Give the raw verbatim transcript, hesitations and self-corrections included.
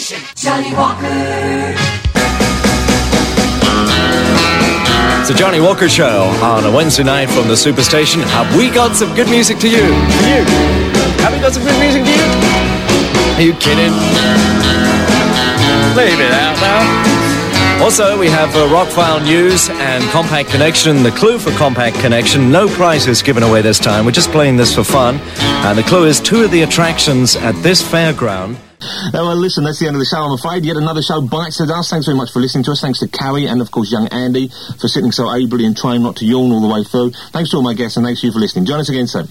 Superstation, Johnny Walker. It's the Johnny Walker Show on a Wednesday night from the Superstation. Have we got some good music to you? For you? Have we got some good music to you? Are you kidding? Leave it out now. Also, we have uh, Rockfile News and Compact Connection. The clue for Compact Connection, no prizes given away this time. We're just playing this for fun. And the clue is two of the attractions at this fairground. Oh, well, listen, that's the end of the show, I'm afraid. Yet another show bites the dust. Thanks very much for listening to us. Thanks to Carrie and, of course, young Andy for sitting so ably and trying not to yawn all the way through. Thanks to all my guests and thanks to you for listening. Join us again soon.